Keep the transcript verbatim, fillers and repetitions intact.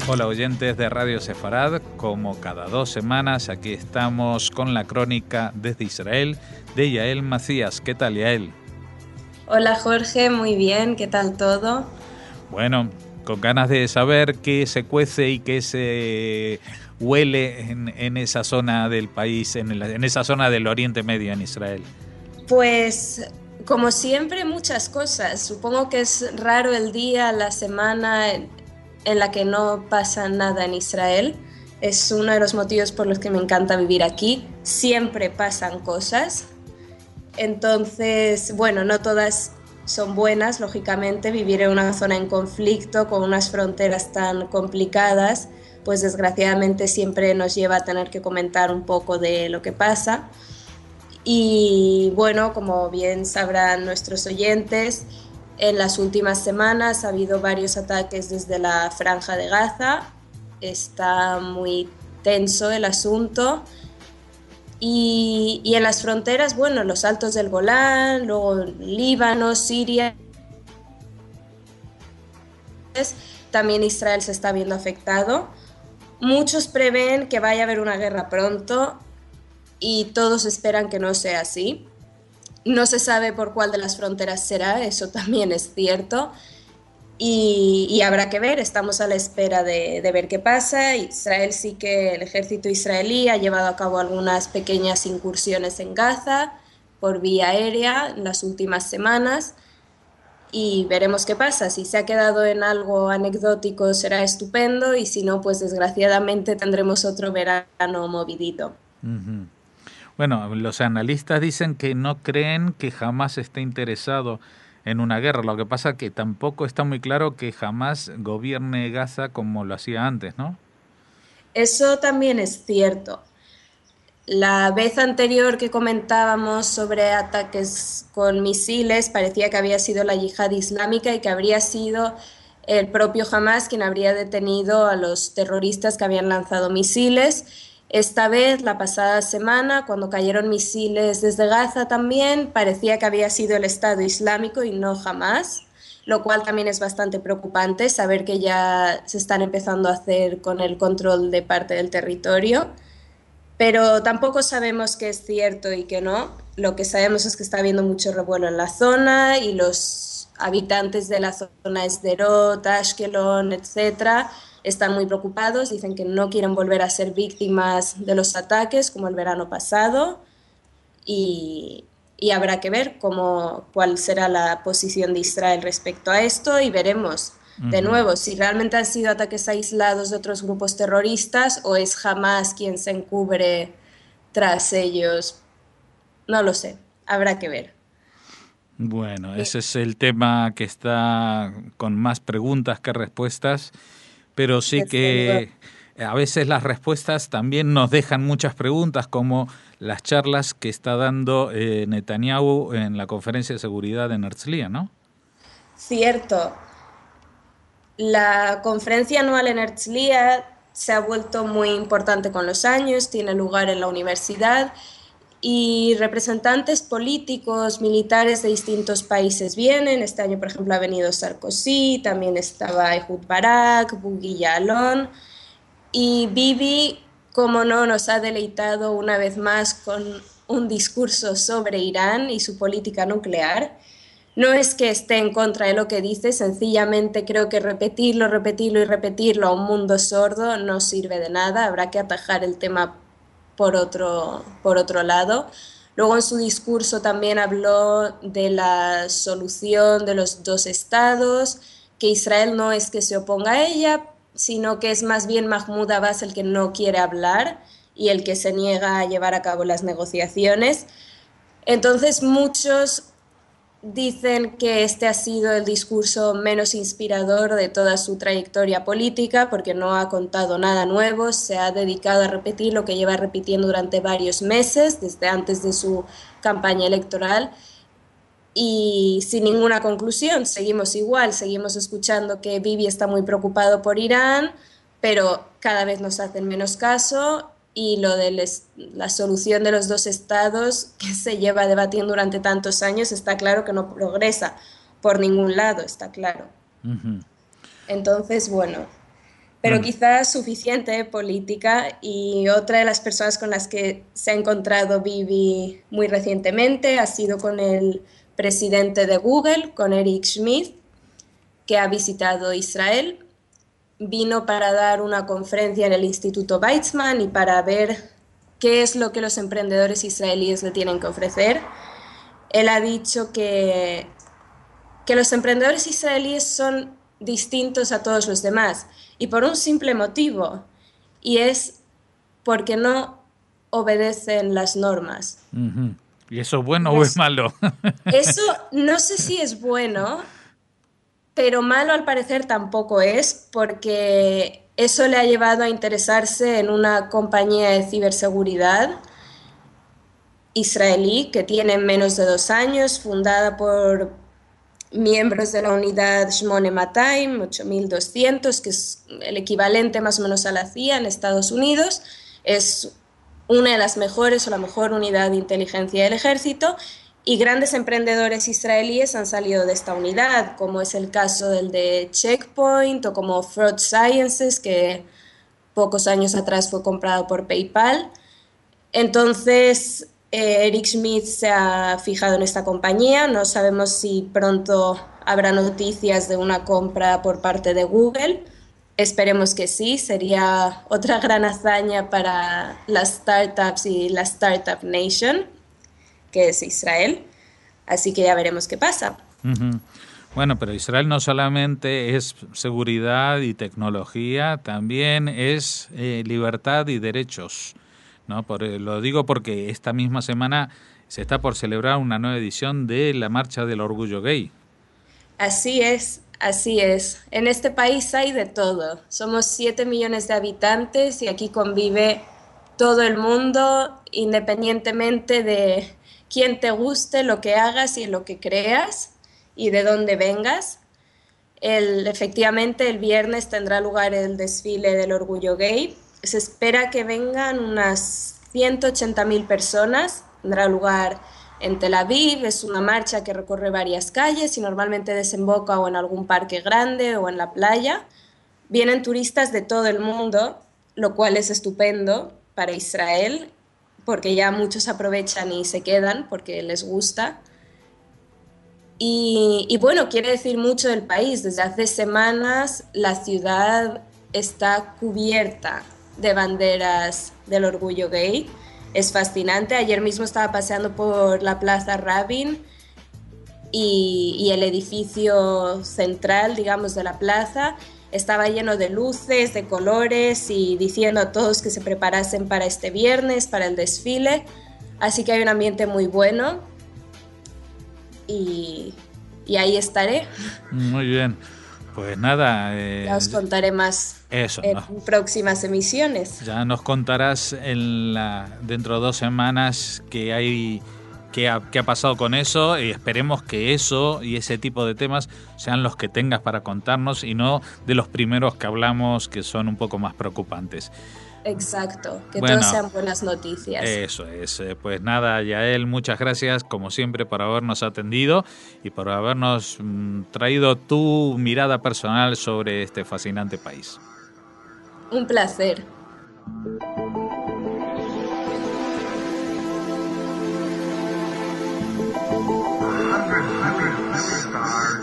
Hola oyentes de Radio Sefarad, como cada dos semanas aquí estamos con la crónica desde Israel de Yael Macías. ¿Qué tal, Yael? Hola Jorge, muy bien, ¿qué tal todo? Bueno, con ganas de saber qué se cuece y qué se huele en, en esa zona del país, en, el, en esa zona del Oriente Medio en Israel. Pues como siempre muchas cosas, supongo que es raro el día, la semana en, en la que no pasa nada en Israel. Es uno de los motivos por los que me encanta vivir aquí, siempre pasan cosas. Entonces, bueno, no todas son buenas, lógicamente, vivir en una zona en conflicto, con unas fronteras tan complicadas, pues desgraciadamente siempre nos lleva a tener que comentar un poco de lo que pasa. Y bueno, como bien sabrán nuestros oyentes, en las últimas semanas ha habido varios ataques desde la Franja de Gaza, está muy tenso el asunto. Y, y en las fronteras, bueno, los Altos del Golán, luego Líbano, Siria, también Israel se está viendo afectado. Muchos prevén que vaya a haber una guerra pronto y todos esperan que no sea así. No se sabe por cuál de las fronteras será, eso también es cierto. Y, y habrá que ver, estamos a la espera de, de ver qué pasa. Israel sí que el ejército israelí ha llevado a cabo algunas pequeñas incursiones en Gaza por vía aérea en las últimas semanas y veremos qué pasa. Si se ha quedado en algo anecdótico será estupendo y si no, pues desgraciadamente tendremos otro verano movidito. Uh-huh. Bueno, los analistas dicen que no creen que Hamás esté interesado en una guerra. Lo que pasa es que tampoco está muy claro que Hamás gobierne Gaza como lo hacía antes, ¿no? Eso también es cierto. La vez anterior que comentábamos sobre ataques con misiles, parecía que había sido la yihad islámica y que habría sido el propio Hamás quien habría detenido a los terroristas que habían lanzado misiles. Esta vez, la pasada semana, cuando cayeron misiles desde Gaza también, parecía que había sido el Estado Islámico y no Hamás, lo cual también es bastante preocupante, saber que ya se están empezando a hacer con el control de parte del territorio. Pero tampoco sabemos qué es cierto y qué no. Lo que sabemos es que está habiendo mucho revuelo en la zona y los habitantes de la zona de Sderot, Ashkelon, etcétera, están muy preocupados. Dicen que no quieren volver a ser víctimas de los ataques como el verano pasado y, y habrá que ver cómo, cuál será la posición de Israel respecto a esto y veremos. De Uh-huh. nuevo, si realmente han sido ataques aislados de otros grupos terroristas o es Hamás quien se encubre tras ellos, no lo sé, habrá que ver. Bueno, ese es el tema que está con más preguntas que respuestas, pero sí Desde luego. que a veces las respuestas también nos dejan muchas preguntas, como las charlas que está dando eh, Netanyahu en la conferencia de seguridad en Herzliya, ¿no? Cierto, la conferencia anual en Herzliya se ha vuelto muy importante con los años, tiene lugar en la universidad y representantes políticos, militares de distintos países vienen. Este año, por ejemplo, ha venido Sarkozy, también estaba Ehud Barak, Bugui Ya'alon y Bibi, como no, nos ha deleitado una vez más con un discurso sobre Irán y su política nuclear. No es que esté en contra de lo que dice, sencillamente creo que repetirlo, repetirlo y repetirlo a un mundo sordo no sirve de nada, habrá que atajar el tema por otro, por otro lado. Luego en su discurso también habló de la solución de los dos estados, que Israel no es que se oponga a ella, sino que es más bien Mahmoud Abbas el que no quiere hablar y el que se niega a llevar a cabo las negociaciones. Entonces muchos dicen que este ha sido el discurso menos inspirador de toda su trayectoria política porque no ha contado nada nuevo, se ha dedicado a repetir lo que lleva repitiendo durante varios meses, desde antes de su campaña electoral, y sin ninguna conclusión. Seguimos igual, seguimos escuchando que Bibi está muy preocupado por Irán, pero cada vez nos hacen menos caso. Y lo de les, la solución de los dos estados que se lleva debatiendo durante tantos años está claro que no progresa por ningún lado, está claro. Uh-huh. Entonces, bueno. pero quizás suficiente política. Y otra de las personas con las que se ha encontrado Bibi muy recientemente ha sido con el presidente de Google, con Eric Schmidt, que ha visitado Israel. Vino para dar una conferencia en el Instituto Weizmann y para ver qué es lo que los emprendedores israelíes le tienen que ofrecer. Él ha dicho que, que los emprendedores israelíes son distintos a todos los demás, y por un simple motivo, y es porque no obedecen las normas. Uh-huh. ¿Y eso es bueno o es malo? Eso no sé si es bueno, pero malo al parecer tampoco es, porque eso le ha llevado a interesarse en una compañía de ciberseguridad israelí que tiene menos de dos años, fundada por miembros de la unidad Shmone Matayim, ocho mil doscientos, que es el equivalente más o menos a la C I A en Estados Unidos. Es una de las mejores o la mejor unidad de inteligencia del ejército, y grandes emprendedores israelíes han salido de esta unidad, como es el caso del de Checkpoint o como Fraud Sciences, que pocos años atrás fue comprado por PayPal. Entonces, eh, Eric Schmidt se ha fijado en esta compañía. No sabemos si pronto habrá noticias de una compra por parte de Google. Esperemos que sí, sería otra gran hazaña para las startups y la Startup Nation, que es Israel. Así que ya veremos qué pasa. Uh-huh. Bueno, pero Israel no solamente es seguridad y tecnología, también es eh, libertad y derechos, ¿no? Por, lo digo porque esta misma semana se está por celebrar una nueva edición de la Marcha del Orgullo Gay. Así es, así es. En este país hay de todo. Somos siete millones de habitantes y aquí convive todo el mundo, independientemente de quién te guste, lo que hagas y lo que creas y de dónde vengas. El, efectivamente, el viernes tendrá lugar el desfile del Orgullo Gay. Se espera que vengan unas ciento ochenta mil personas. Tendrá lugar en Tel Aviv. Es una marcha que recorre varias calles y normalmente desemboca o en algún parque grande o en la playa. Vienen turistas de todo el mundo, lo cual es estupendo para Israel, porque ya muchos aprovechan y se quedan porque les gusta. Y, y bueno, quiere decir mucho del país. Desde hace semanas la ciudad está cubierta de banderas del Orgullo Gay. Es fascinante. Ayer mismo estaba paseando por la Plaza Rabin y, y el edificio central, digamos, de la plaza estaba lleno de luces, de colores, y diciendo a todos que se preparasen para este viernes, para el desfile. Así que hay un ambiente muy bueno y, y ahí estaré. Muy bien. Pues nada... Eh, ya os contaré más eso, en ¿no? próximas emisiones. Ya nos contarás en la, dentro de dos semanas qué hay... ¿Qué ha, qué ha pasado con eso? Y esperemos que eso y ese tipo de temas sean los que tengas para contarnos y no de los primeros que hablamos, que son un poco más preocupantes. Exacto, que bueno, todos sean buenas noticias. Eso es. Pues nada, Yael, muchas gracias como siempre por habernos atendido y por habernos mmm, traído tu mirada personal sobre este fascinante país. Un placer. Hundred, hundred, hundred stars.